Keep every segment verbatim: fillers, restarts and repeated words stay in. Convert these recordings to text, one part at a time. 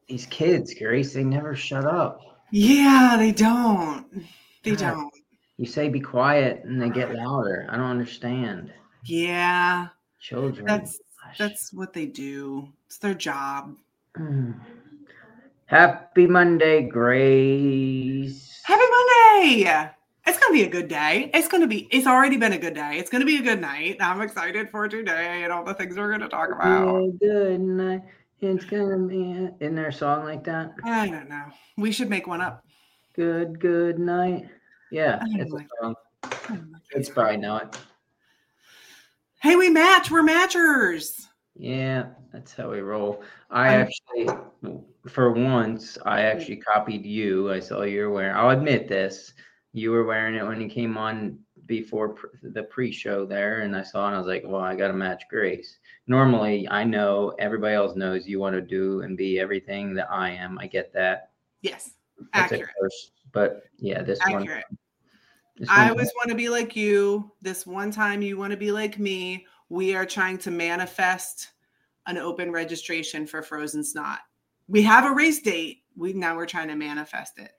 these kids, Grace, they never shut up. Yeah, they don't. They God, don't. you say be quiet and they get louder. I don't understand. Yeah, Children. that's Gosh. that's what they do. It's their job. Mm. Happy Monday, Grace. Happy Monday! It's gonna be a good day. It's gonna be. It's already been a good day. It's gonna be a good night. I'm excited for today and all the things we're gonna talk about. Yeah, good night. It's gonna be. Isn't there a song like that? I don't know. We should make one up. Good, good night. Yeah, I don't it's a like. song. I don't like Kids that song. probably know it. Hey, we match. We're matchers. Yeah, that's how we roll. I I'm, actually, for once, I actually copied you. I saw you were wearing. I'll admit this. You were wearing it when you came on before pr- the pre-show there, and I saw it and I was like, well, I got to match Grace. Normally, I know everybody else knows you want to do and be everything that I am. I get that. yes, It's a accurate. curse, but yeah, this one, Accurate. this I one. always want to be like you. This one time you want to be like me. We are trying to manifest an open registration for Frozen Snot. We have a race date. We now we're trying to manifest it.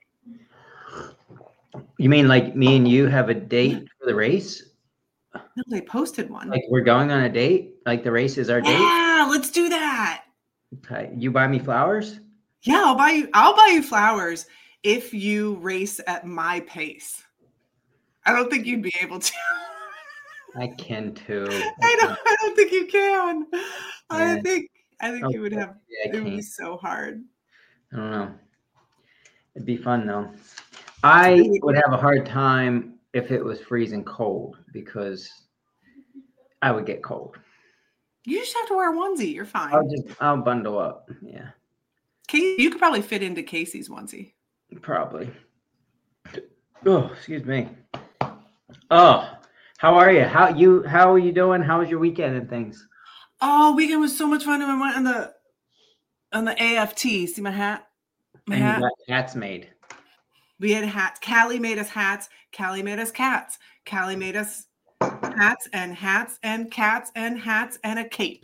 You mean like me and you have a date for the race? No, they posted one. Like we're going on a date? Like the race is our date? Yeah, let's do that. Okay. You buy me flowers? Yeah, I'll buy you. I'll buy you flowers if you race at my pace. I don't think you'd be able to. I can too. I don't. I don't think you can. I Yeah. think. I think Okay. you would have. Yeah, I It would be can't. so hard. I don't know. It'd be fun though. I would have a hard time if it was freezing cold because I would get cold. You just have to wear a onesie. You're fine. I'll just I'll bundle up. Yeah. Casey, you could probably fit into Casey's onesie. Probably. Oh, excuse me. Oh, how are you? How you how are you doing? How was your weekend and things? Oh, weekend was so much fun. And I went on the on the A F T. See my hat? My And you hat. got hats made. We had hats. Callie made us hats. Callie made us cats. Callie made us hats and hats and cats and hats and a cape.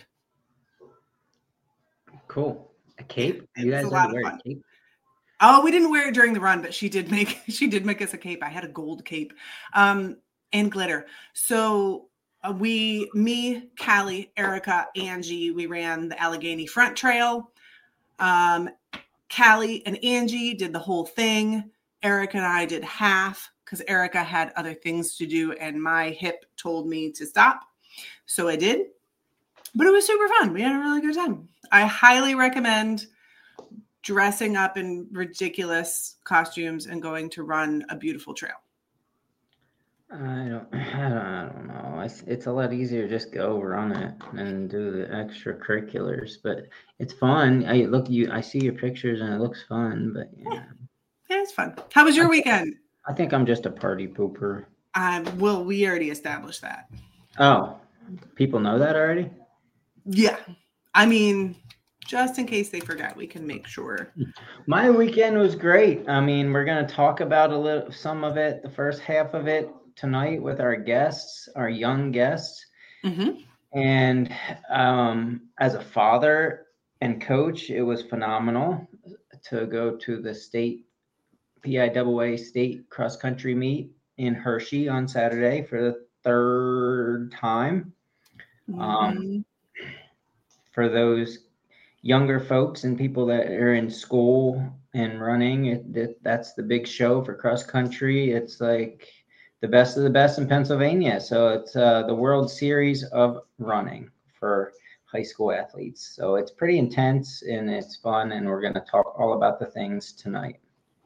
Cool. A cape? It You was guys a had lot to of wear fun. a cape? Oh, we didn't wear it during the run, but she did make she did make us a cape. I had a gold cape, um, and glitter. So uh, we, me, Callie, Erica, Angie, we ran the Allegheny Front Trail. Um, Callie and Angie did the whole thing. Erica and I did half because Erica had other things to do, and my hip told me to stop, so I did. But it was super fun. We had a really good time. I highly recommend dressing up in ridiculous costumes and going to run a beautiful trail. I don't, I don't, I don't know. It's, it's a lot easier to just go run it and do the extracurriculars, but it's fun. I look you, I see your pictures and it looks fun, but yeah. Yeah, it's fun. How was your I, weekend? I think I'm just a party pooper. Um, well, we already established that. Oh, people know that already? Yeah. I mean, just in case they forgot, we can make sure. My weekend was great. I mean, we're going to talk about a little, some of it, the first half of it tonight with our guests, our young guests. Mm-hmm. And um, as a father and coach, it was phenomenal to go to the state P I A A state cross country meet in Hershey on Saturday for the third time. Mm-hmm. Um, for those younger folks and people that are in school and running, it, it, that's the big show for cross country. It's like the best of the best in Pennsylvania. So it's uh, the World Series of running for high school athletes. So it's pretty intense and it's fun. And we're going to talk all about the things tonight.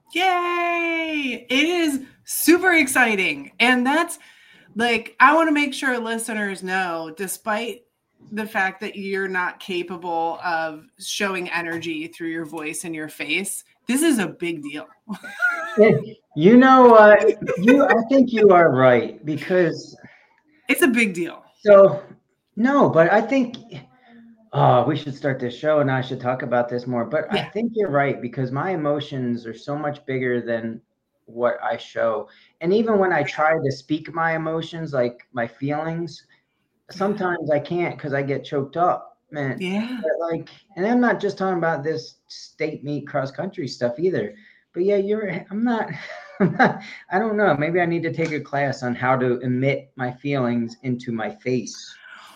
Yay! It is super exciting. And that's like, I want to make sure listeners know, despite the fact that you're not capable of showing energy through your voice and your face, this is a big deal. You know what? Uh, you, I think you are right because it's a big deal. So, no, but I think, oh, we should start this show and I should talk about this more. But yeah. I think you're right because my emotions are so much bigger than what I show. And even when I try to speak my emotions, like my feelings, sometimes I can't because I get choked up. Yeah. But like, and I'm not just talking about this state meet cross country stuff either. But yeah, you're. I'm not. I'm not. I don't know. Maybe I need to take a class on how to emit my feelings into my face.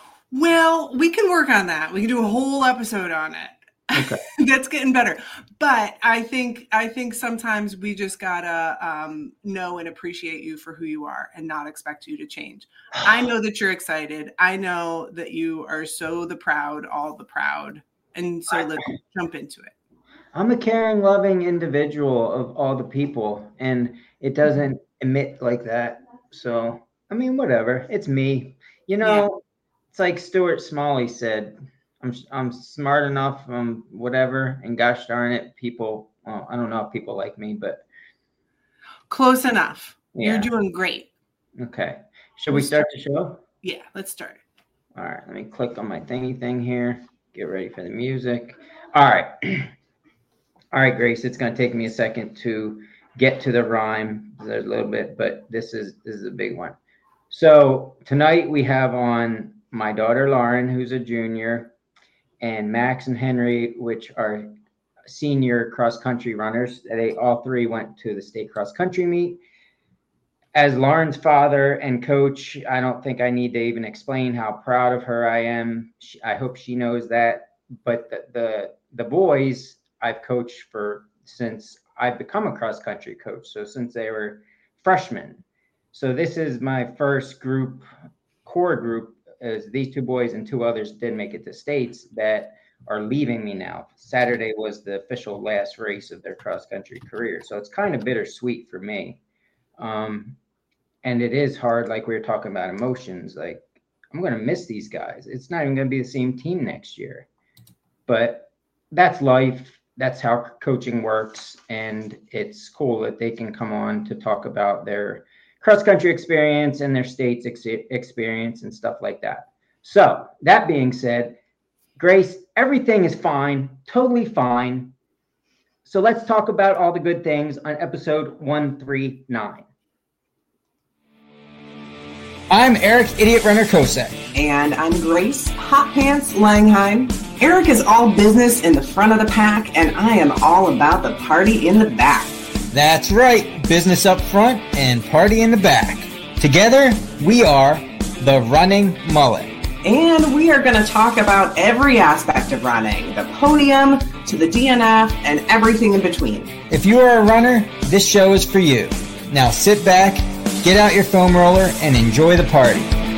Well, we can work on that. We can do a whole episode on it. Okay. That's getting better. But I think I think sometimes we just gotta um, know and appreciate you for who you are and not expect you to change. I know that you're excited. I know that you are so the proud, all the proud. And so let's jump into it. I'm a caring, loving individual of all the people, and it doesn't emit like that. So, I mean, whatever. It's me. You know, yeah. It's like Stuart Smalley said, I'm I'm smart enough, um, whatever, and gosh darn it, people, well, I don't know if people like me, but. Close enough. Yeah. You're doing great. Okay. Should we start the show? Yeah, let's start. All right, let me click on my thingy thing here. Get ready for the music. All right. All right, Grace, it's going to take me a second to get to the rhyme. There's a little bit, but this is this is a big one. So tonight we have on my daughter, Lauren, who's a junior, and Max and Henry, which are senior cross-country runners. They all three went to the state cross-country meet. As Lauren's father and coach, I don't think I need to even explain how proud of her I am. She, I hope she knows that. But the, the the boys I've coached for since I've become a cross-country coach. So since they were freshmen. So this is my first group, core group, as these two boys and two others did make it to states that are leaving me now. Saturday was the official last race of their cross-country career. So it's kind of bittersweet for me. Um, and it is hard, like we were talking about emotions. Like, I'm going to miss these guys. It's not even going to be the same team next year. But that's life. That's how coaching works. And it's cool that they can come on to talk about their cross-country experience and their state's ex- experience and stuff like that. So that being said, Grace, everything is fine, totally fine. So let's talk about all the good things on episode one thirty-nine. I'm Eric, Idiot Runner Kosek. And I'm Grace, Hot Pants Langheim. Eric is all business in the front of the pack, and I am all about the party in the back. That's right, business up front and party in the back. Together, we are the Running Mullet. And we are going to talk about every aspect of running, the podium to the D N F and everything in between. If you are a runner, this show is for you. Now sit back, get out your foam roller, and enjoy the party.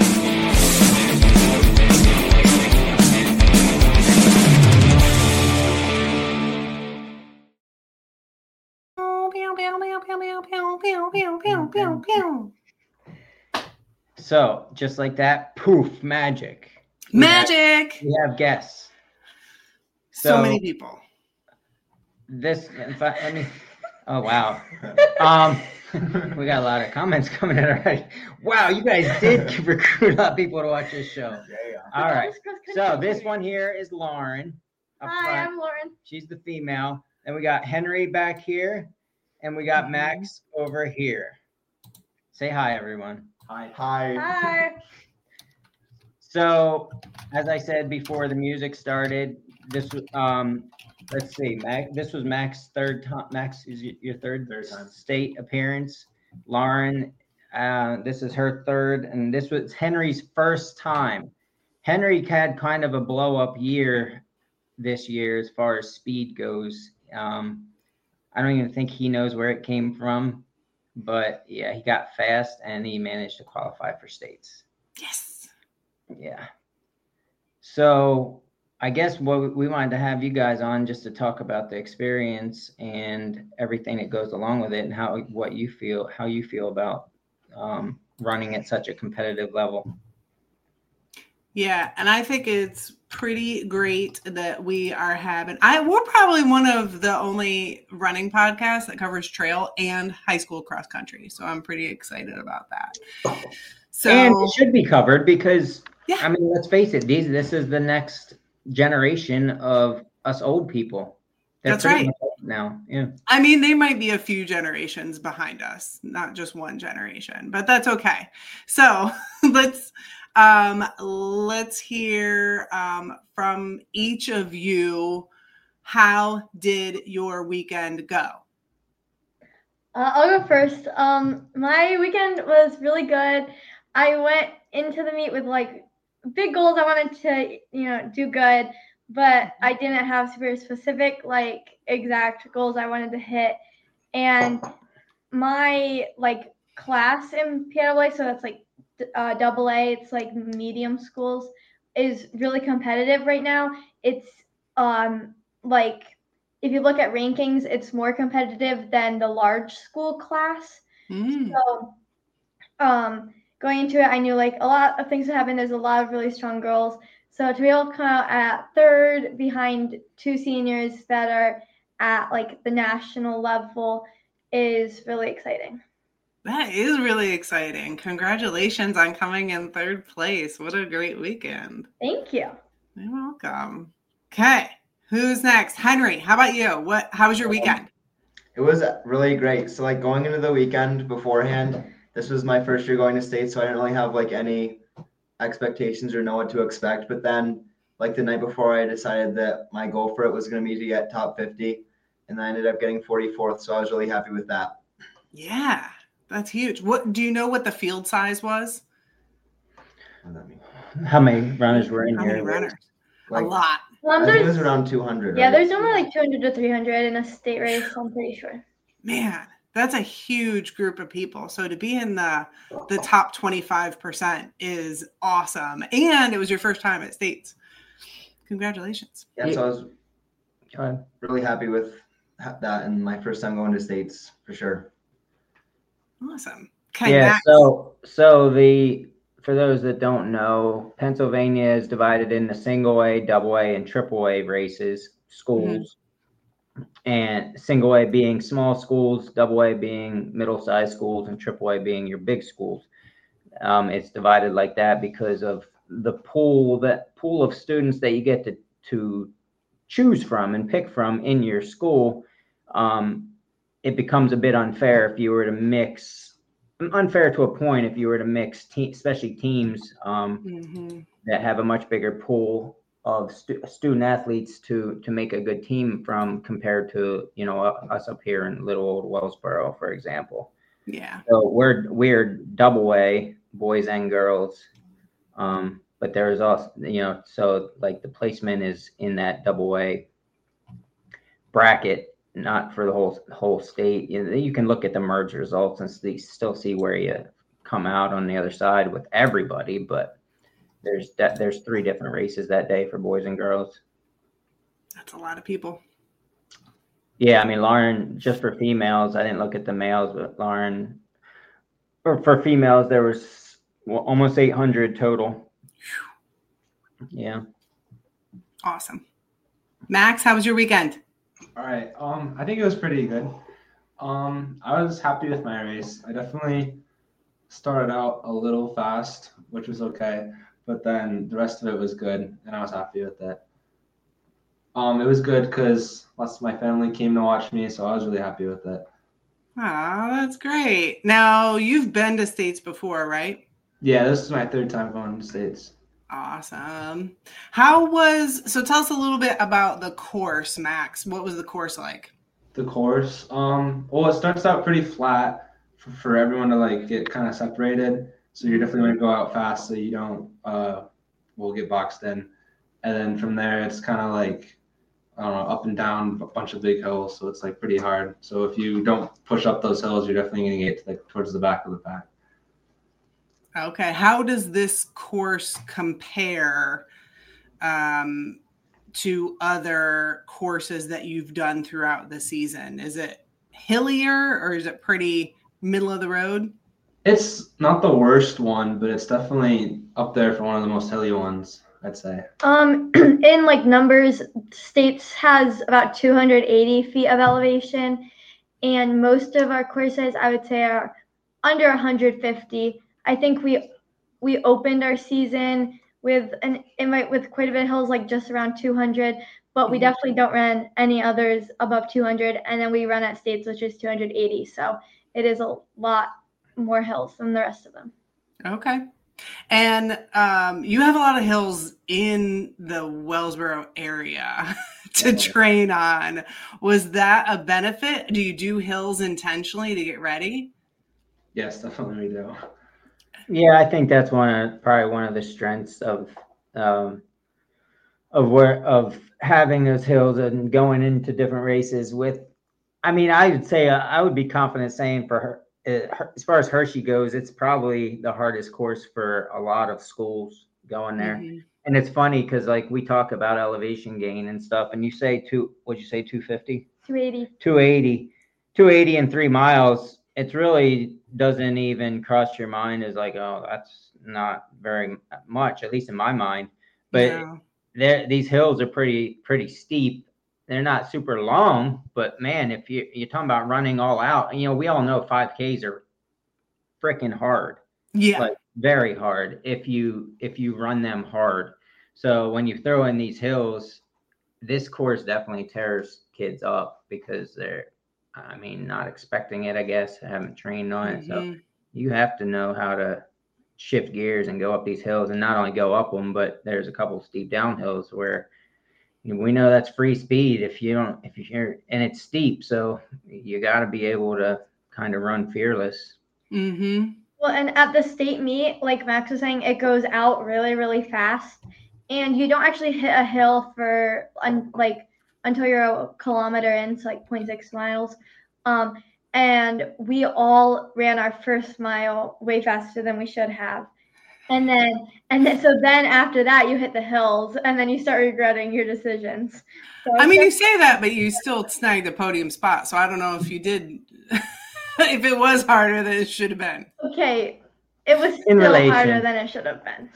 So, just like that, poof, magic. We Magic! Have, we have guests. So, so many people. This, in fact, let me, oh, wow. Um, we got a lot of comments coming in already. Wow, you guys did recruit a lot of people to watch this show. Yeah, yeah. All right. So, this one here is Lauren. Hi, front. I'm Lauren. She's the female. Then we got Henry back here. And we got Max over here. Say hi, everyone. Hi. Hi. Hi. So, as I said before the music started, this was, um, let's see, Max, this was Max's third time. Max, is your third, third time. State appearance. Lauren, uh, this is her third, and this was Henry's first time. Henry had kind of a blow up year this year as far as speed goes. Um, I don't even think he knows where it came from, but yeah, he got fast and he managed to qualify for states. Yes. Yeah. So I guess what we wanted to have you guys on just to talk about the experience and everything that goes along with it and how, what you feel, how you feel about um, running at such a competitive level. Yeah. And I think it's pretty great that we are having, I, we're probably one of the only running podcasts that covers trail and high school cross country. So I'm pretty excited about that. So, and it should be covered because, yeah. I mean, let's face it, these, this is the next generation of us old people. They're That's right. Now, yeah. I mean, they might be a few generations behind us, not just one generation, but that's okay. So let's, Um, let's hear um, from each of you. How did your weekend go? Uh, I'll go first. Um, my weekend was really good. I went into the meet with like big goals. I wanted to, you know, do good, but I didn't have super specific, like exact goals I wanted to hit. And my like class in P W A, so that's like uh, double A, it's like medium schools, is really competitive right now. It's um like if you look at rankings, it's more competitive than the large school class. Mm. So um, going into it, I knew like a lot of things would happen. There's a lot of really strong girls. So to be able to come out at third behind two seniors that are at like the national level is really exciting. That is really exciting. Congratulations on coming in third place. What a great weekend. Thank you. You're welcome. Okay. Who's next? Henry, how about you? What? How was your weekend? It was really great. So like going into the weekend beforehand, this was my first year going to state, so I didn't really have like any expectations or know what to expect. But then like the night before, I decided that my goal for it was going to be to get top fifty, and I ended up getting forty-fourth. So I was really happy with that. Yeah, that's huge. What do you know what the field size was? What does that mean? How many runners were in How here? many runners? Like, a lot. Um, I think it was there's, around two hundred. yeah, right? there's normally like two hundred to three hundred in a state race, I'm pretty sure. Man, that's a huge group of people. So to be in the the top twenty-five percent is awesome. And it was your first time at states. Congratulations. Yeah, so I was really happy with that, and my first time going to states for sure. Awesome. Okay, Yeah, Max. so so the for those that don't know, Pennsylvania is divided into single A, double A, and triple A races, schools. Mm-hmm. And single A being small schools, double A being middle-sized schools, and triple A being your big schools. Um, it's divided like that because of the pool that pool of students that you get to to choose from and pick from in your school. Um, it becomes a bit unfair if you were to mix. Unfair to a point if you were to mix, te- especially teams um, mm-hmm. that have a much bigger pool of stu- student athletes to to make a good team from, compared to, you know, us up here in little old Wellsboro, for example. Yeah. So we're we're double A, boys and girls, um, but there's also, you know, so like the placement is in that double A bracket. Not for the whole whole state. You know, you can look at the merge results and see, still see where you come out on the other side with everybody. But there's that there's three different races that day for boys and girls. That's a lot of people. Yeah, I mean, Lauren, just for females, I didn't look at the males, but Lauren, for, for females, there was well, almost eight hundred total. Yeah. Awesome. Max, how was your weekend? All right. Um, I think it was pretty good. Um, I was happy with my race. I definitely started out a little fast, which was okay, but then the rest of it was good, and I was happy with it. Um, it was good because lots of my family came to watch me, so I was really happy with it. Oh, that's great. Now, you've been to states before, right? Yeah, this is my third time going to states. Awesome. How was, so tell us a little bit about the course, Max. What was the course like? The course, um, well, it starts out pretty flat for, for everyone to like get kind of separated. So you're definitely going to go out fast so you don't, uh, will get boxed in. And then from there, it's kind of like, I don't know, up and down a bunch of big hills. So it's like pretty hard. So if you don't push up those hills, you're definitely going to get like towards the back of the pack. Okay. How does this course compare um, to other courses that you've done throughout the season? Is it hillier or is it pretty middle of the road? It's not the worst one, but it's definitely up there for one of the most hilly ones, I'd say. Um, in like numbers, states has about two hundred eighty feet of elevation, and most of our courses, I would say, are under one hundred fifty. I think we we opened our season with an invite with quite a bit of hills, like just around two hundred, but we definitely don't run any others above two hundred, and then we run at states, which is two hundred eighty. So it is a lot more hills than the rest of them. Okay. And um, you have a lot of hills in the Wellsboro area to Yeah. train on. Was that a benefit? Do you do hills intentionally to get ready? Yes, definitely we do. Yeah, I think that's one of probably one of the strengths of um, of where of having those hills and going into different races with. I mean, I would say uh, I would be confident saying for her, uh, her, as far as Hershey goes, it's probably the hardest course for a lot of schools going there. Mhm. And it's funny because like we talk about elevation gain and stuff, and you say two, what'd you say, two fifty? two eighty. two eighty, two eighty in three miles. It really doesn't even cross your mind as like, oh, that's not very much, at least in my mind. But No. there, these hills are pretty, pretty steep. They're not super long, but man, if you you're talking about running all out, you know, we all know five Ks are freaking hard, Yeah. like very hard if you if you run them hard. So when you throw in these hills, this course definitely tears kids up because they're, I mean, not expecting it, I guess, haven't trained on it. So Mhm. you have to know how to shift gears and go up these hills, and not only go up them, but there's a couple of steep downhills where you know, we know that's free speed if you don't, if you're, and it's steep. So you got to be able to kind of run fearless. Mhm. Well, and at the state meet, like Max was saying, it goes out really, really fast, and you don't actually hit a hill for un, like until you're a kilometer in, so like zero point six miles. Um, and we all ran our first mile way faster than we should have. And then, and then, so then after that, you hit the hills, and then you start regretting your decisions. So I mean, you it's say that, but you still snagged the podium spot. So I don't know if you did, if it was harder than it should have been. okay. It was In still relation. harder than it should have been.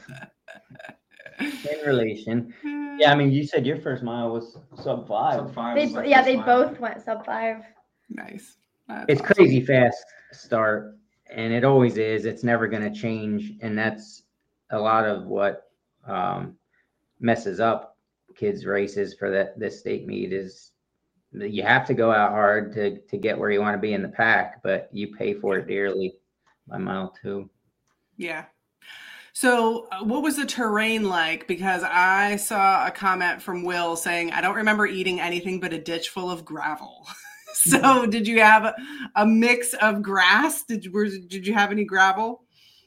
In relation. Yeah, I mean, you said your first mile was sub five. Sub five They, was my yeah, first they mile. both went sub five. Nice. That's It's awesome. crazy fast start, and it always is. It's never going to change, and that's a lot of what um, messes up kids' races for that this state meet is that you have to go out hard to to get where you want to be in the pack, but you pay for it dearly by mile two. Yeah. So, uh, what was the terrain like? Because I saw a comment from Will saying, I don't remember eating anything but a ditch full of gravel. So, did you have a, a mix of grass? Did you, were, did you have any gravel?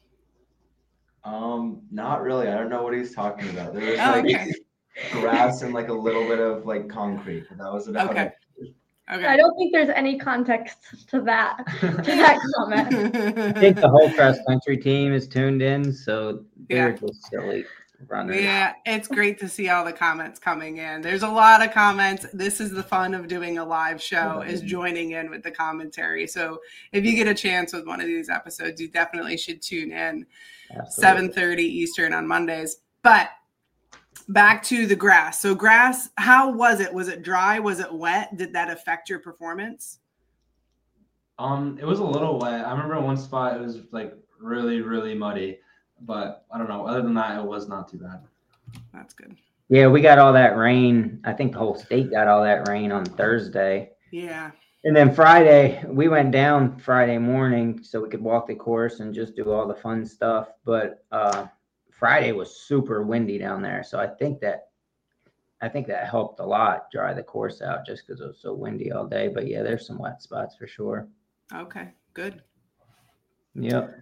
Um, not really. I don't know what he's talking about. There was Oh, like okay. grass and like a little bit of like concrete. But that was about Okay. it. I Okay. don't think there's any context to that to that comment. I think the whole cross country team is tuned in, so they're Yeah. just silly runners. Yeah, it's great to see all the comments coming in. There's a lot of comments. This is the fun of doing a live show, is joining in with the commentary. So if you get a chance with one of these episodes, you definitely should tune in. Absolutely. seven thirty Eastern on Mondays. But back to the grass. So grass, how was it? Was it dry? Was it wet? Did that affect your performance? Um, it was a little wet. I remember one spot it was like really, really muddy, but I don't know. Other than that, it was not too bad. That's good. Yeah, we got all that rain. I think the whole state got all that rain on Thursday. Yeah. And then Friday, we went down Friday morning so we could walk the course and just do all the fun stuff. But uh, Friday was super windy down there. So I think that I think that helped a lot dry the course out just because it was so windy all day. But yeah, there's some wet spots for sure. Okay, good. Yep.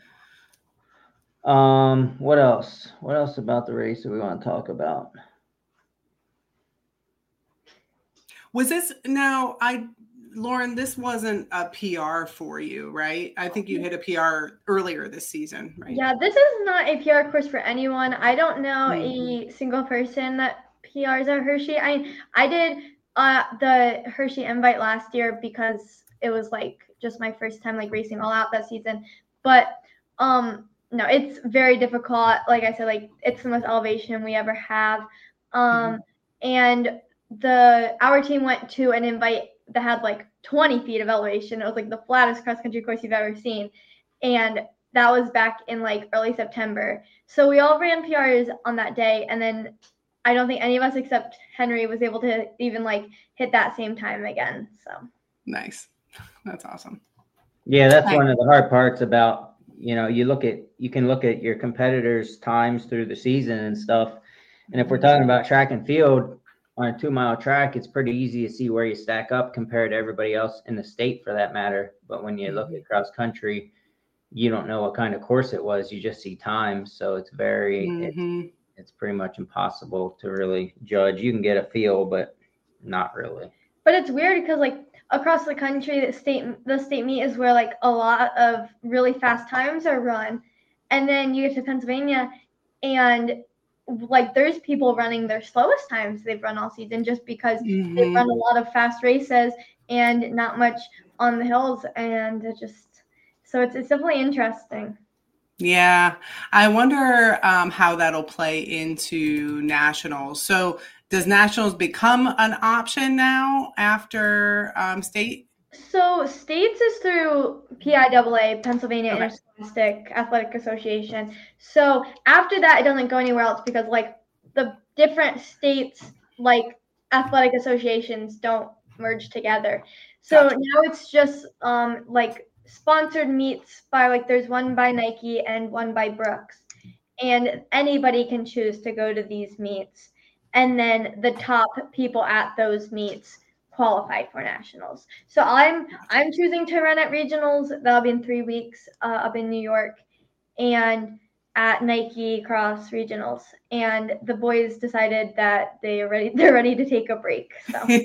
Um, what else? What else about the race that we want to talk about? Was this now I Lauren, this wasn't a P R for you, right? I think you hit a P R earlier this season, right? Yeah, this is not a P R course for anyone. I don't know Mhm. a single person that P Rs at Hershey. I I did uh the Hershey invite last year because it was like just my first time like racing all out that season. But um no, it's very difficult. Like I said, like it's the most elevation we ever have. Um and the our team went to an invite that had like twenty feet of elevation. It was like the flattest cross country course you've ever seen. And that was back in like early September. So we all ran P Rs on that day. And then I don't think any of us except Henry was able to even like hit that same time again. So Nice. That's awesome. Yeah, that's Right. one of the hard parts about you know, you look at you can look at your competitors' times through the season and stuff. And if we're talking about track and field on a two mile track, it's pretty easy to see where you stack up compared to everybody else in the state for that matter. But when you look at cross country, you don't know what kind of course it was. You just see times. So it's very, Mm-hmm. it's, it's pretty much impossible to really judge. You can get a feel, but not really. But it's weird because like across the country, the state the state meet is where like a lot of really fast times are run, and then you get to Pennsylvania, and like there's people running their slowest times they've run all season just because Mm-hmm. they run a lot of fast races and not much on the hills, and it just so it's it's definitely interesting. Yeah, I wonder um, how that'll play into nationals. So does nationals become an option now after um, state? So states is through P I A A, Pennsylvania Okay. Interscholastic Athletic Association. So after that, it doesn't go anywhere else because like the different states, like athletic associations, don't merge together. So Gotcha. now it's just um like sponsored meets by like there's one by Nike and one by Brooks, and anybody can choose to go to these meets, and then the top people at those meets qualify for nationals. So I'm I'm choosing to run at regionals. That'll be in three weeks uh, up in New York, and at Nike Cross Regionals. And the boys decided that they are ready. They're ready to take a break. So which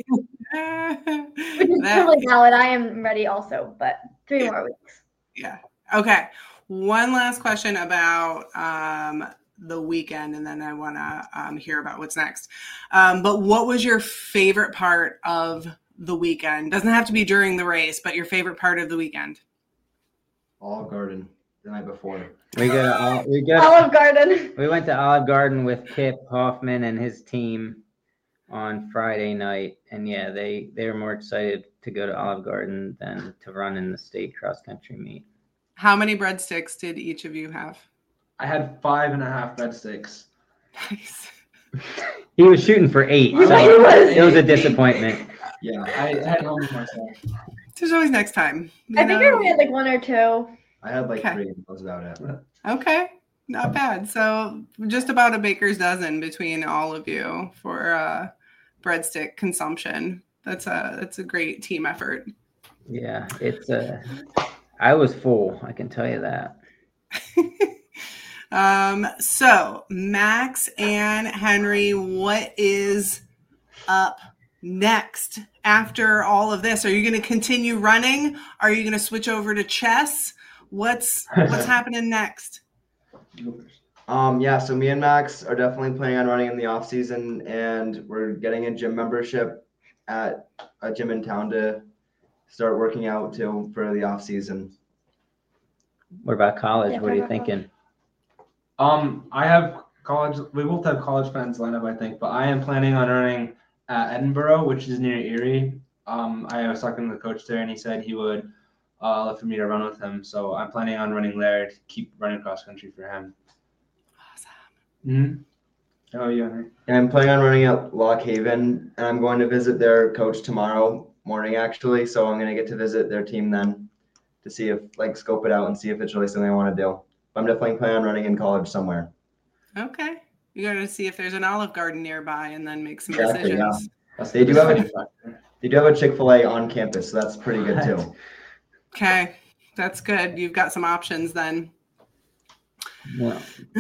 is That- totally valid. I am ready also, but three more weeks. Yeah. Okay. One last question about um, the weekend, and then I want to um, hear about what's next. Um, but what was your favorite part of the weekend? Doesn't have to be during the race, but your favorite part of the weekend. Olive Garden the night before. We got we got Olive Garden. we went to Olive Garden with Kip Hoffman and his team on Friday night, and yeah, they they were more excited to go to Olive Garden than to run in the state cross country meet. How many breadsticks did each of you have? I had five and a half breadsticks. Nice. He was shooting for eight, He so was. it was a disappointment. Yeah, I, I had home myself. There's always next time. you I think know? I only had like one or two. I had like Okay. three. That was about it. Okay, not bad. So just about a baker's dozen between all of you for uh, breadstick consumption. That's a that's a great team effort. Yeah, it's a. I was full. I can tell you that. um, so Max and Henry, what is up next after all of this? Are you going to continue running? Are you going to switch over to chess? What's what's happening next? Um, yeah, so me and Max are definitely planning on running in the off season, and we're getting a gym membership at a gym in town to start working out too for the off season. What about college? Yeah, What are you what about thinking? Um, I have college. We both have college plans lined up, I think, but I am planning on running at Edinburgh, which is near Erie. Um, I was talking to the coach there, and he said he would uh, love for me to run with him. So I'm planning on running there to keep running cross country for him. Awesome. Mm-hmm. Oh, yeah. Henry? And I'm planning on running at Lock Haven, and I'm going to visit their coach tomorrow morning, actually. So I'm going to get to visit their team then to see if, like, scope it out and see if it's really something I want to do. But I'm definitely planning on running in college somewhere. Okay. You got to see if there's an Olive Garden nearby and then make some Exactly, yeah. decisions. That's They the do have a- deciding factor. They do have a Chick-fil-A on campus, so that's pretty good too. Okay. That's good. You've got some options then. Well,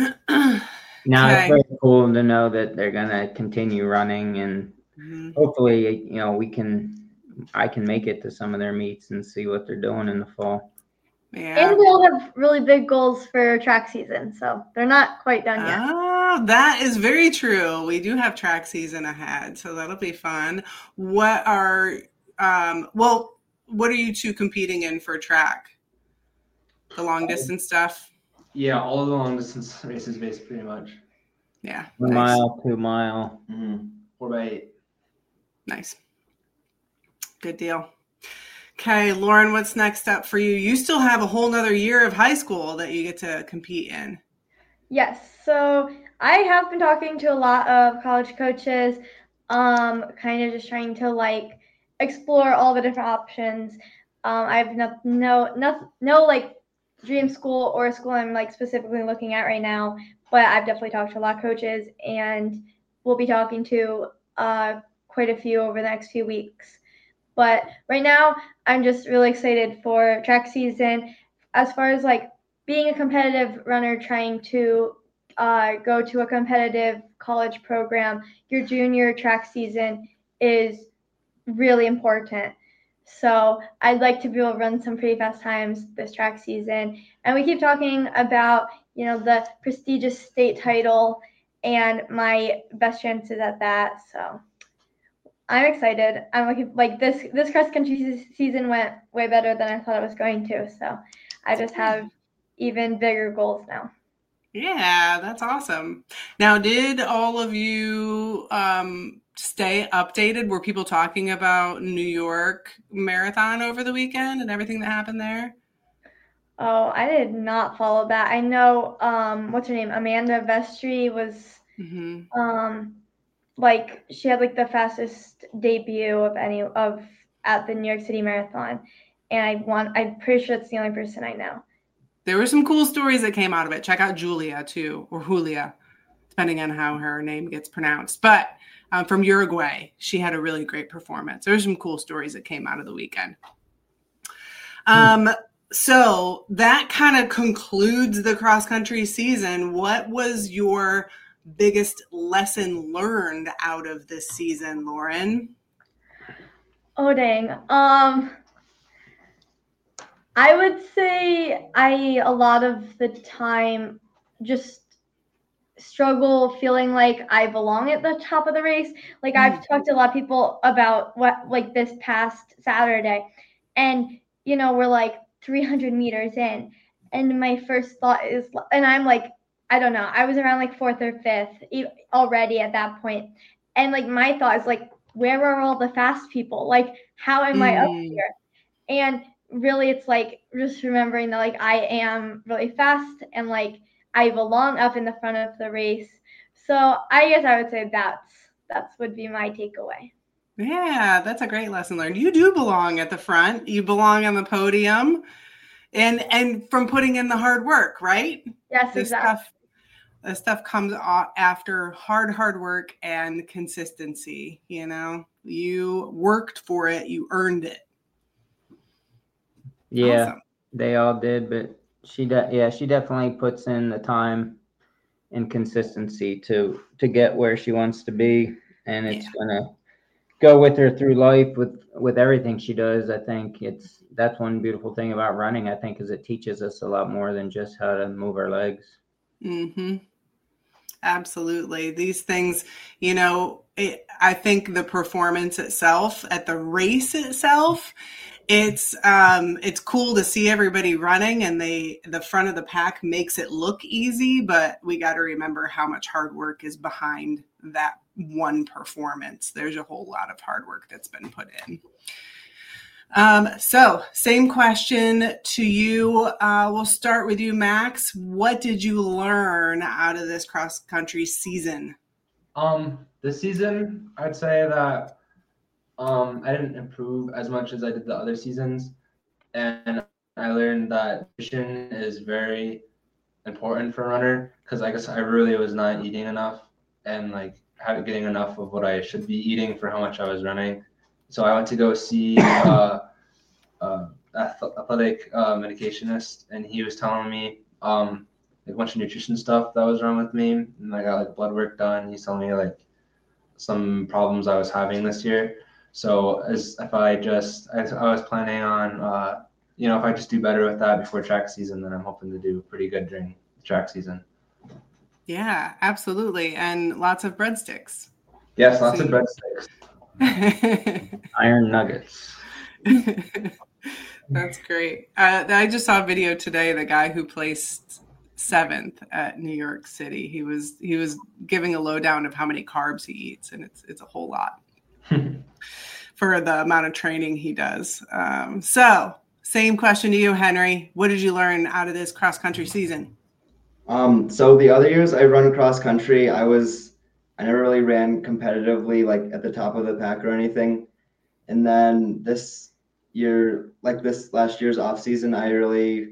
now Okay. it's very cool to know that they're gonna continue running, and Mhm. hopefully, you know, we can. I can make it to some of their meets and see what they're doing in the fall. Yeah. And we all have really big goals for track season, so they're not quite done yet. Oh, that is very true. We do have track season ahead, so that'll be fun. What are um well, what are you two competing in for track? The long distance stuff? Yeah, all of the long distance races, based pretty much. Yeah. One Nice. mile, two mile. Mm-hmm. Four by eight. Nice. Good deal. Okay, Lauren, what's next up for you? You still have a whole nother year of high school that you get to compete in. Yes, so I have been talking to a lot of college coaches, um, kind of just trying to like explore all the different options. Um, I have no, no, no, no like dream school or a school I'm like specifically looking at right now, but I've definitely talked to a lot of coaches, and we'll be talking to uh, quite a few over the next few weeks. But right now, I'm just really excited for track season. As far as like being a competitive runner, trying to uh, go to a competitive college program, your junior track season is really important. So I'd like to be able to run some pretty fast times this track season. And we keep talking about, you know, the prestigious state title and my best chances at that. So I'm excited. I'm looking like this, this cross country season went way better than I thought it was going to. So I just have even bigger goals now. Yeah, that's awesome. Now, did all of you um, stay updated? Were people talking about New York Marathon over the weekend and everything that happened there? Oh, I did not follow that. I know, um, what's her name? Amanda Vestry was, mm-hmm. um, like she had like the fastest debut of any of at the New York City Marathon, and I want. I'm pretty sure it's the only person I know. There were some cool stories that came out of it. Check out Julia too, or Julia, depending on how her name gets pronounced. But um, from Uruguay, she had a really great performance. There were some cool stories that came out of the weekend. Um, so that kind of concludes the cross country season. What was your biggest lesson learned out of this season, Lauren? Oh, dang. Um, I would say I, a lot of the time, just struggle feeling like I belong at the top of the race. Like mm-hmm. I've talked to a lot of people about what, like this past Saturday, and, you know, we're like three hundred meters in. And my first thought is, and I'm like, I don't know, I was around like fourth or fifth already at that point. And like, my thought is like, where are all the fast people? Like, how am mm. I up here? And really, it's like just remembering that like I am really fast and like I belong up in the front of the race. So I guess I would say that's that's would be my takeaway. Yeah, that's a great lesson learned. You do belong at the front. You belong on the podium, and and from putting in the hard work, right? Yes, this exactly. Stuff, this stuff comes after hard, hard work and consistency. You know, you worked for it. You earned it. Yeah, awesome. They all did, but she de- yeah, she definitely puts in the time and consistency to to get where she wants to be, and it's yeah. gonna go with her through life with with everything she does. I think it's that's one beautiful thing about running, I think, is it teaches us a lot more than just how to move our legs. Mm-hmm. Absolutely. These things, you know, it, I think the performance itself at the race itself, It's um it's cool to see everybody running, and they the front of the pack makes it look easy, but we got to remember how much hard work is behind that one performance. There's a whole lot of hard work that's been put in. Um, so same question to you. Uh, we'll start with you, Max. What did you learn out of this cross country season? Um, this season, I'd say that Um, I didn't improve as much as I did the other seasons, and I learned that nutrition is very important for a runner, because I guess I really was not eating enough and like having getting enough of what I should be eating for how much I was running. So I went to go see uh, uh, athletic uh, medicationist, and he was telling me um, like a bunch of nutrition stuff that was wrong with me, and I got like blood work done. He's telling me like some problems I was having this year. So as if I just, I, I was planning on, uh, you know, if I just do better with that before track season, then I'm hoping to do pretty good during track season. Yeah, absolutely. And lots of breadsticks. Yes, lots See. of breadsticks. Iron nuggets. That's great. Uh, I just saw a video today, the guy who placed seventh at New York City. He was, he was giving a lowdown of how many carbs he eats, and it's, it's a whole lot. For the amount of training he does. Um, so same question to you, Henry. What did you learn out of this cross country season? Um, so the other years I run cross country, I was, I never really ran competitively, like at the top of the pack or anything. And then this year, like this last year's off season, I really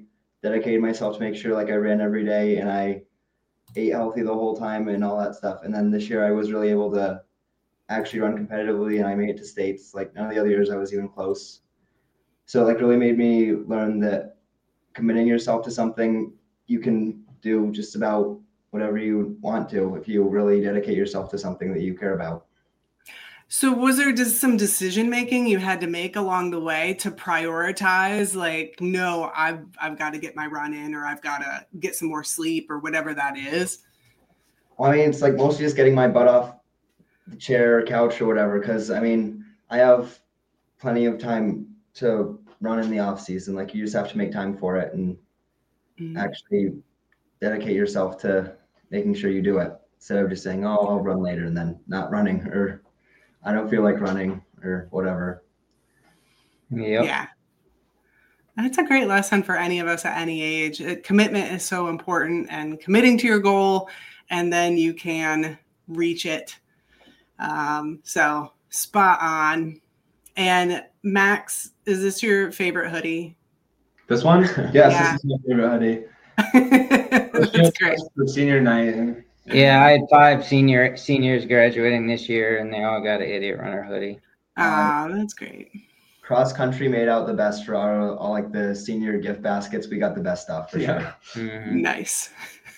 dedicated myself to make sure like I ran every day and I ate healthy the whole time and all that stuff. And then this year I was really able to actually run competitively and I made it to states. Like none of the other years I was even close. So it like really made me learn that committing yourself to something, you can do just about whatever you want to if you really dedicate yourself to something that you care about. So was there just some decision making you had to make along the way to prioritize, like, no, I've I've got to get my run in, or I've got to get some more sleep, or whatever that is? Well, I mean, it's like mostly just getting my butt off the chair or couch or whatever, because I mean, I have plenty of time to run in the off season. Like you just have to make time for it and mm-hmm. actually dedicate yourself to making sure you do it, instead of just saying, oh, I'll run later and then not running, or I don't feel like running or whatever. Yep. Yeah. That's a great lesson for any of us at any age. It, commitment is so important, and committing to your goal, and then you can reach it. Um, so spot on. And Max, is this your favorite hoodie? This one? Yes, yeah. This is my favorite hoodie. That's great. The senior night. Yeah, I had five senior seniors graduating this year, and they all got an Idiot Runner hoodie. Ah, um, that's great. Cross country made out the best for our, all like the senior gift baskets. We got the best stuff for yeah. sure. Mm-hmm. Nice.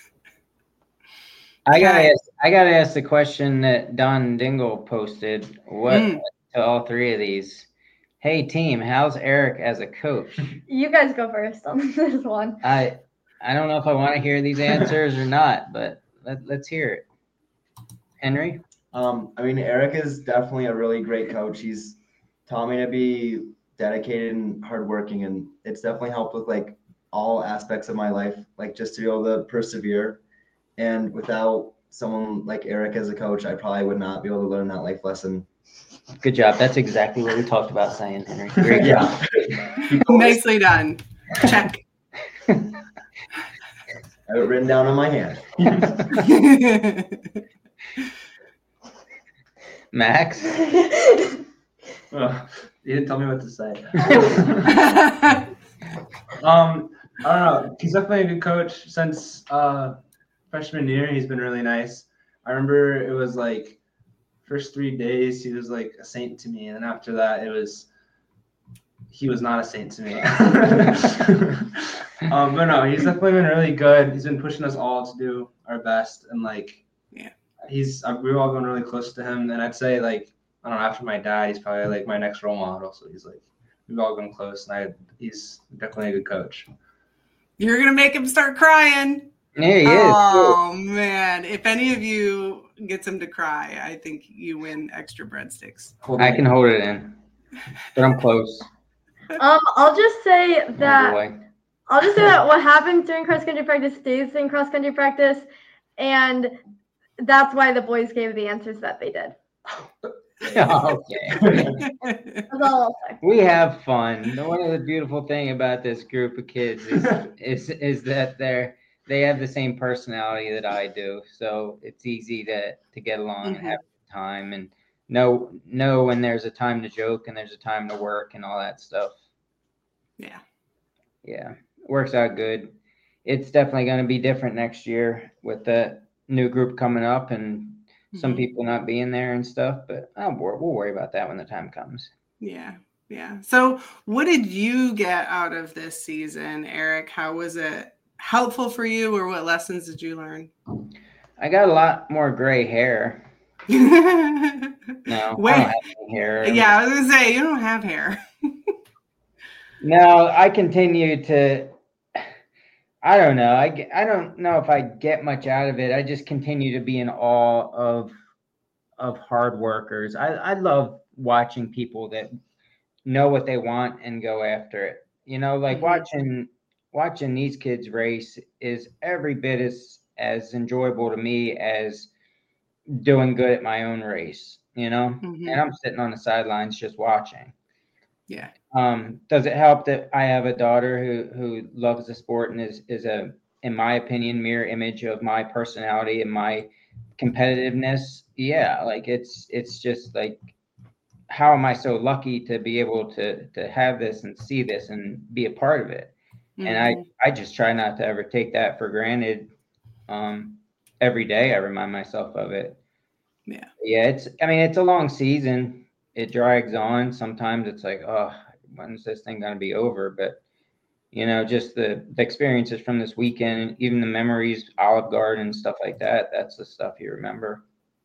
I gotta ask, I gotta ask the question that Don Dingle posted. What mm. to all three of these? Hey team, how's Eric as a coach? You guys go first on this one. I I don't know if I want to hear these answers or not, but let, let's hear it. Henry? Um, I mean, Eric is definitely a really great coach. He's taught me to be dedicated and hardworking, and it's definitely helped with like all aspects of my life, like just to be able to persevere. And without someone like Eric as a coach, I probably would not be able to learn that life lesson. Good job. That's exactly what we talked about saying, Henry. Great job. Nicely done. Check. I have it written down on my hand. Max? Oh, you didn't tell me what to say. um, I don't know. He's definitely a good coach since uh, freshman year. He's been really nice. I remember it was like first three days he was like a saint to me, and then after that it was he was not a saint to me. um, but no, he's definitely been really good. He's been pushing us all to do our best, and like yeah, he's uh, we've all been really close to him. And I'd say like I don't know, after my dad, he's probably like my next role model. So he's like we've all been close, and I he's definitely a good coach. You're gonna make him start crying. Yeah, he is. Oh man! If any of you gets him to cry, I think you win extra breadsticks. I can hold it in, but I'm close. Um, I'll just say that I'll just say that what happens during cross country practice stays in cross country practice, and that's why the boys gave the answers that they did. Okay. That's all I'll say. We have fun. One of the beautiful thing about this group of kids is is, is that they're they have the same personality that I do, so it's easy to to get along mm-hmm. and have time and know know when there's a time to joke and there's a time to work and all that stuff. Yeah, yeah, it works out good. It's definitely going to be different next year with the new group coming up and mm-hmm. some people not being there and stuff, but oh, we'll worry about that when the time comes. Yeah. Yeah. So what did you get out of this season, Eric? How was it helpful for you, or what lessons did you learn? I got a lot more gray hair. No, Wait, I don't have any hair. Yeah, I was gonna say you don't have hair. No, I continue to. I don't know. I, I don't know if I get much out of it. I just continue to be in awe of of hard workers. I, I love watching people that know what they want and go after it. You know, like mm-hmm. watching watching these kids race is every bit as as enjoyable to me as doing good at my own race, you know, mm-hmm. and I'm sitting on the sidelines just watching. Yeah. Um, does it help that I have a daughter who, who loves the sport and is, is a, in my opinion, mirror image of my personality and my competitiveness? Yeah. Like it's, it's just like, how am I so lucky to be able to, to have this and see this and be a part of it? And I, I just try not to ever take that for granted. Um, every day I remind myself of it. Yeah. Yeah. It's, I mean, it's a long season. It drags on. Sometimes it's like, oh, when's this thing going to be over? But, you know, just the, the experiences from this weekend, even the memories, Olive Garden, stuff like that. That's the stuff you remember.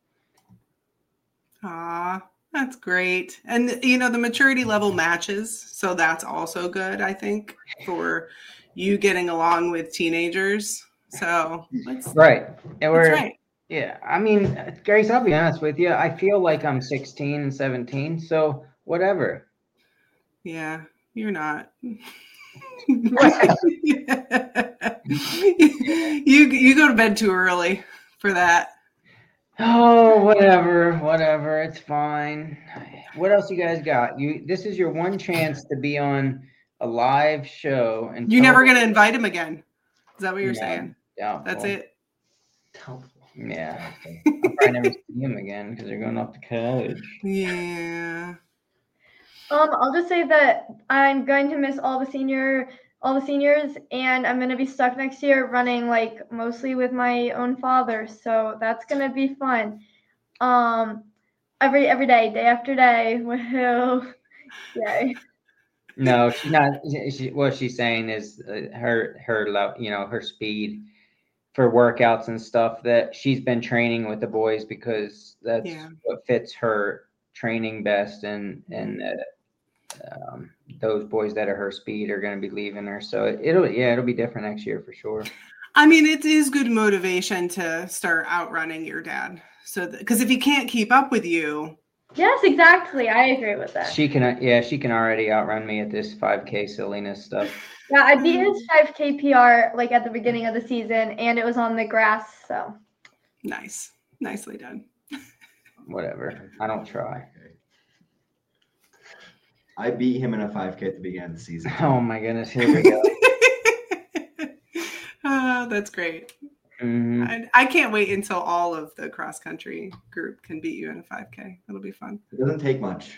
Ah, that's great. And, you know, the maturity level matches. So that's also good, I think, for you getting along with teenagers. So that's right. And we're, that's right. Yeah. I mean, Grace, I'll be honest with you. I feel like I'm sixteen and seventeen. So whatever. Yeah, you're not. you you go to bed too early for that. Oh, whatever, whatever. It's fine. What else you guys got? You. This is your one chance to be on a live show, and you're never gonna invite him again. Is that what you're no, saying? Doubtful. That's it. Doubtful. Yeah. I'll probably never see him again because they're going off to college. Yeah. Um, I'll just say that I'm going to miss all the senior, all the seniors, and I'm gonna be stuck next year running like mostly with my own father. So that's gonna be fun. Um, every every day, day after day. Woohoo! Yay! No, she's not. She, what she's saying is uh, her her love, you know, her speed for workouts and stuff that she's been training with the boys because that's Yeah. what fits her training best, and and uh, um, those boys that are her speed are going to be leaving her. So it, it'll yeah, it'll be different next year for sure. I mean, it is good motivation to start outrunning your dad. So because if he can't keep up with you. Yes, exactly. I agree with that. She can, yeah, she can already outrun me at this five K silliness stuff. Yeah, I beat his five K P R like at the beginning of the season, and it was on the grass. So nice, nicely done. Whatever. I don't try. I beat him in a five K at the beginning of the season. Oh my goodness! Here we go. Oh, that's great. Mm-hmm. I, I can't wait until all of the cross country group can beat you in a five K. It'll be fun. It doesn't take much.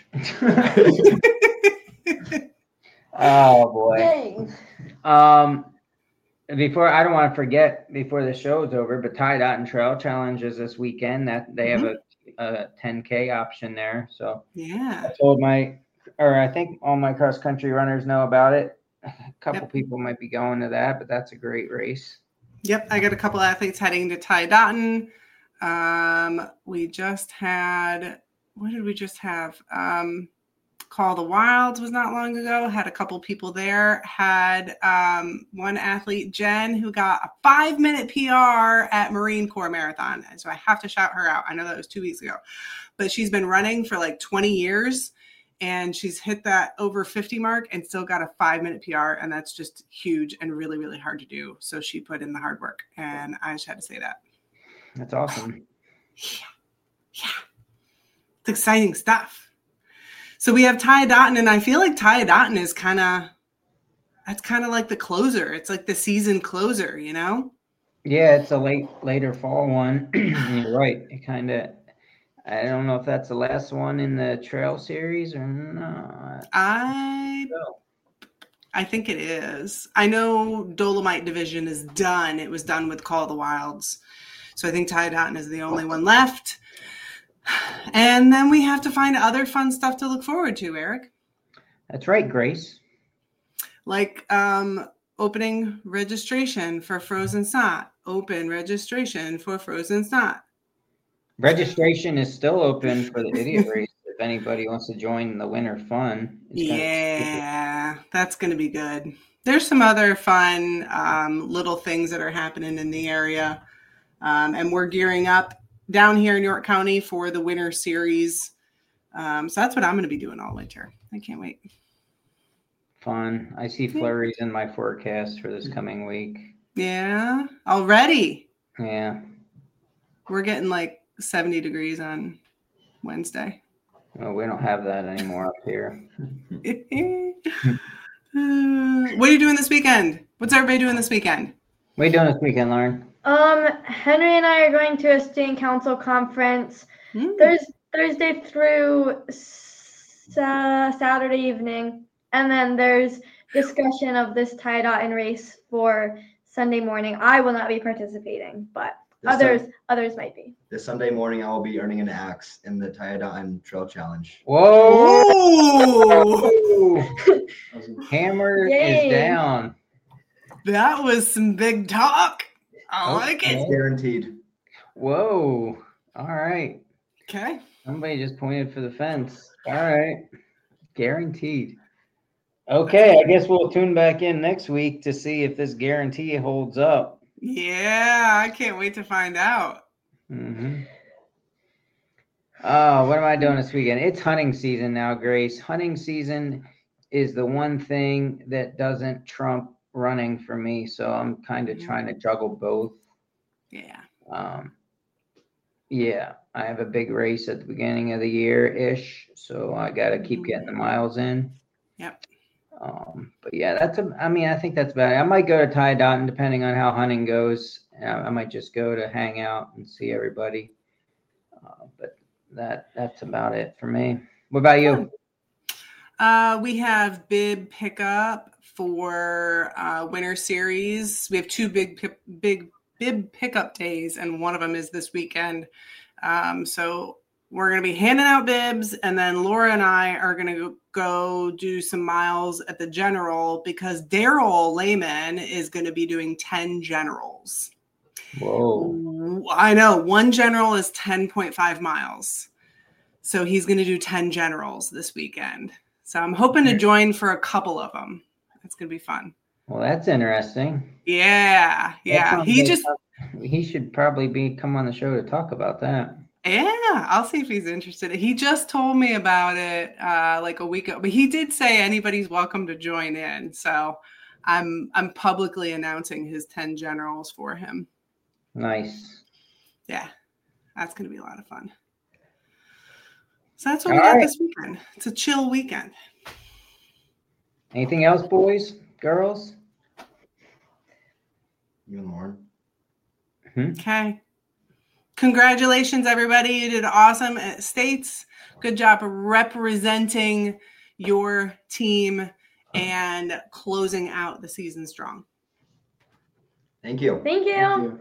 Oh boy. dang. Um, before I don't want to forget before the show is over, but Ty Dotton Trail Challenge is this weekend. That they have a, a ten K option there. So Yeah. I told my, or I think all my cross country runners know about it. A couple Yep. people might be going to that, but that's a great race. Yep. I got a couple athletes heading to Ty Dotton. Um, we just had, what did we just have? Um, Call the Wilds was not long ago. Had a couple people there. Had um, one athlete, Jen, who got a five minute P R at Marine Corps Marathon. And so I have to shout her out. I know that was two weeks ago, but she's been running for like twenty years and she's hit that over fifty mark and still got a five minute P R. And that's just huge and really, really hard to do. So she put in the hard work and I just had to say that. That's awesome. Yeah. Yeah. It's exciting stuff. So we have Ty Dotton, and I feel like Ty Dotton is kind of, that's kind of like the closer. It's like the season closer, you know? Yeah, it's a late, later fall one. You're right. It kind of, I don't know if that's the last one in the trail series or not. I, I think it is. I know Dolomite Division is done. It was done with Call the Wilds. So I think Ty Dotton is the only one left. And then we have to find other fun stuff to look forward to, Eric. That's right, Grace. Like um, opening registration for Frozen Snot. Open registration for Frozen Snot. Registration is still open for the idiot race if anybody wants to join the winter fun. It's gonna- Yeah, that's going to be good. There's some other fun um, little things that are happening in the area. Um, and we're gearing up down here in York County for the winter series. Um, so that's what I'm going to be doing all winter. I can't wait. Fun. I see flurries in my forecast for this coming week. Yeah, already. Yeah. We're getting like seventy degrees on Wednesday. Well, we don't have that anymore up here. uh, what are you doing this weekend? What's everybody doing this weekend? What are you doing this weekend, Lauren? Um, Henry and I are going to a student council conference Hmm. Thurs Thursday through sa- Saturday evening. And then there's discussion of this tie dot and race for Sunday morning. I will not be participating, but This others Sun- others might be. this Sunday morning, I will be earning an axe in the Tayadaan Trail Challenge. Whoa! Ooh, Hammer Yay. is down. that was some big talk. I like Okay. it. Guaranteed. Whoa. All right. Okay. Somebody just pointed for the fence. All right. Guaranteed. Okay, I guess we'll tune back in next week to see if this guarantee holds up. Yeah, I can't wait to find out. Mm-hmm. Oh, what am I doing this weekend? It's hunting season now, Grace. Hunting season is the one thing that doesn't trump running for me. So I'm kind of Mhm. trying to juggle both. Yeah. Um, yeah, I have a big race at the beginning of the year ish, so I got to keep getting the miles in. Yep. Um, but yeah, that's a. I mean, I think that's about it. I might go to Ty Dotton depending on how hunting goes. Uh, I might just go to hang out and see everybody. Uh, but that that's about it for me. What about you? Uh, we have bib pickup for uh, winter series. We have two big pi- big bib pickup days, and one of them is this weekend. Um, so we're going to be handing out bibs, and then Laura and I are going to go do some miles at the General because Daryl Lehman is going to be doing ten generals. Whoa! I know one general is ten point five miles, so he's going to do ten generals this weekend. So I'm hoping to join for a couple of them. It's going to be fun. Well, that's interesting. Yeah, That yeah. sounds He like just, something- he should probably be come on the show to talk about that. yeah. I'll see if he's interested. He just told me about it uh, like a week ago, but he did say anybody's welcome to join in. So I'm I'm publicly announcing his ten generals for him. Nice. Yeah, that's going to be a lot of fun. So that's what All we got right. this weekend. It's a chill weekend. Anything else, boys, girls? You and Lauren. Okay. Congratulations, everybody. You did awesome at States. Good job representing your team and closing out the season strong. Thank you. Thank you.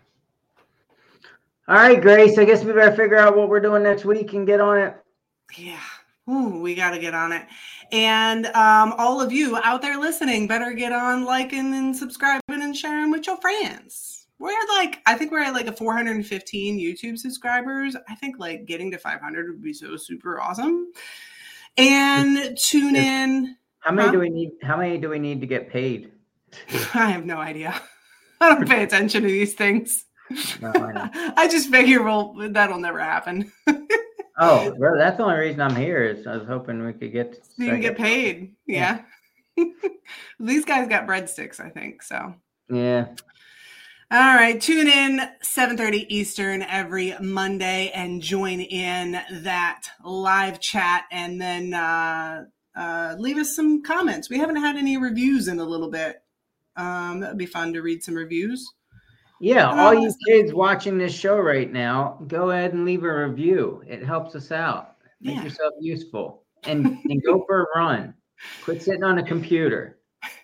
All right, Grace. I guess we better figure out what we're doing next week and get on it. Yeah. Ooh, we got to get on it. And um, all of you out there listening better get on liking and subscribing and sharing with your friends. We're at like, I think we're at like a four hundred fifteen YouTube subscribers. I think like getting to five hundred would be so super awesome. And tune in. How many Huh? do we need? How many do we need to get paid? I have no idea. I don't pay attention to these things. No, I know. I just figure, well, that'll never happen. Oh, well, that's the only reason I'm here. Is I was hoping we could get. You can get second- paid. Yeah. These guys got breadsticks, I think. So. Yeah. All right. Tune in seven thirty Eastern every Monday and join in that live chat, and then uh, uh, leave us some comments. We haven't had any reviews in a little bit. Um, that would be fun to read some reviews. Yeah, And all all you that kids watching this show right now, go ahead and leave a review. It helps us out. Make Yeah. yourself useful, and and go for a run. Quit sitting on a computer.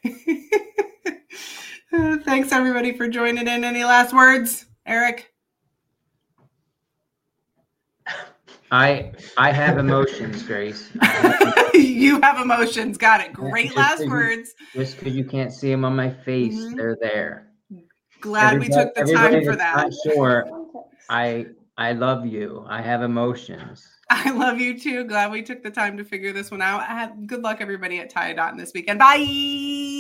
Thanks everybody for joining in. Any last words, Eric? I I have emotions, Grace. You have emotions. Got it. Great Just last so you- words. Just because you can't see them on my face, Mhm. they're there. Glad we Everybody- took the everybody time for that's that. Not sure. I I love you. I have emotions. I love you too. Glad we took the time to figure this one out. I had good luck, everybody, at Ty Dot this weekend. Bye.